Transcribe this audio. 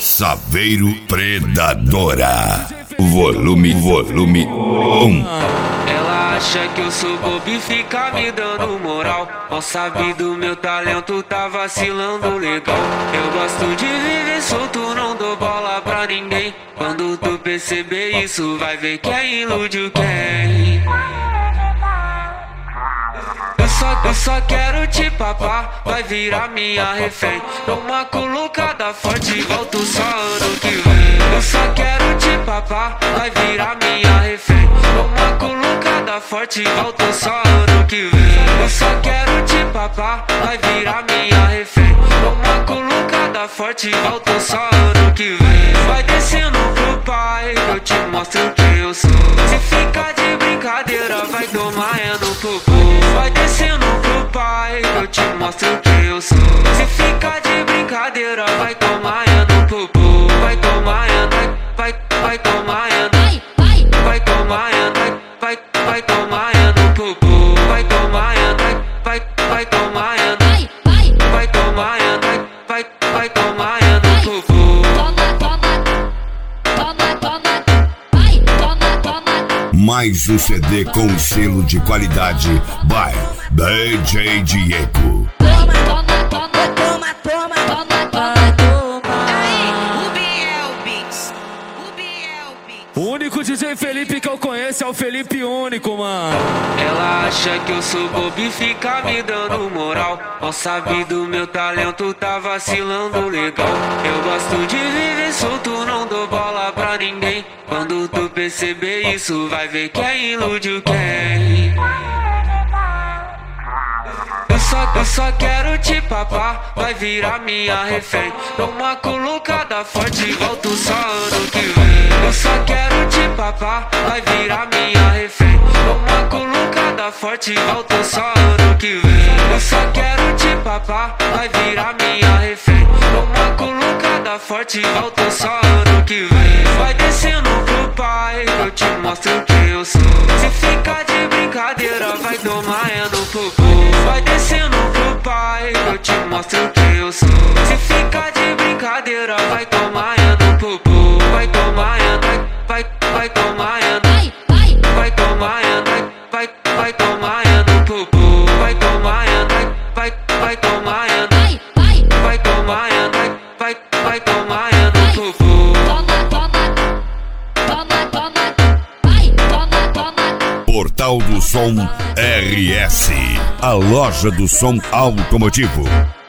Saveiro Predadora. Volume 1. Ela acha que eu sou bobo e fica me dando moral. Mal sabe do meu talento, tá vacilando legal. Eu gosto de viver solto, não dou bola pra ninguém. Quando tu perceber isso, vai ver quem iludiu quem. Eu só quero te papar, vai virar minha refém. Dou uma colocada forte, volto só ano que vem. Eu só quero te papar, vai virar minha refém. Dou uma colocada forte, volto só ano que vem. Eu só quero te papar, vai virar minha refém. Dou uma colocada forte, volto só ano que vem. Vai descendo pro pai, eu te mostro quem eu sou. Se ficar de brincadeira, vai tomar no popô. Vai descendo pro pai, eu te mostro quem eu sou. Se ficar de brincadeira, vai tomar no popô. Vai tomar vai tomar vai tomar vai tomar no popô. Vai tomar vai tomar vai tomar vai tomar no popô. Mais um CD com selo de qualidade by DJ Diego. O único DJ Felipe que eu conheço é o Felipe Único, mano. Ela acha que eu sou bobo e fica me dando moral. Mal sabe do meu talento, tá vacilando legal. Eu gosto de viver solto, não dou bola pra ninguém. Quando tu perceber isso, vai ver quem iludiu quem. Eu só quero te papar, vai virar minha refém. Dou uma colocada forte, volto só ano que vem. Eu só quero te papar, vai virar minha refém. Dou uma colocada forte, volto só ano que vem. Eu só quero te papar, vai virar minha refém. Dou uma colocada forte, volto só ano que vem. Vai descendo pro pai, eu te mostro quem eu sou. Se ficar de brincadeira, vai tomar no popô. Vai descendo pro pai, eu te mostro quem eu sou. Se ficar de brincadeira, vai tomar no popô. Vai tomar vai tomar vai tomar vai tomar no popô. Vai tomar vai tomar vai tomar vai tomar no popô. Portal do Som RS, a loja do som automotivo.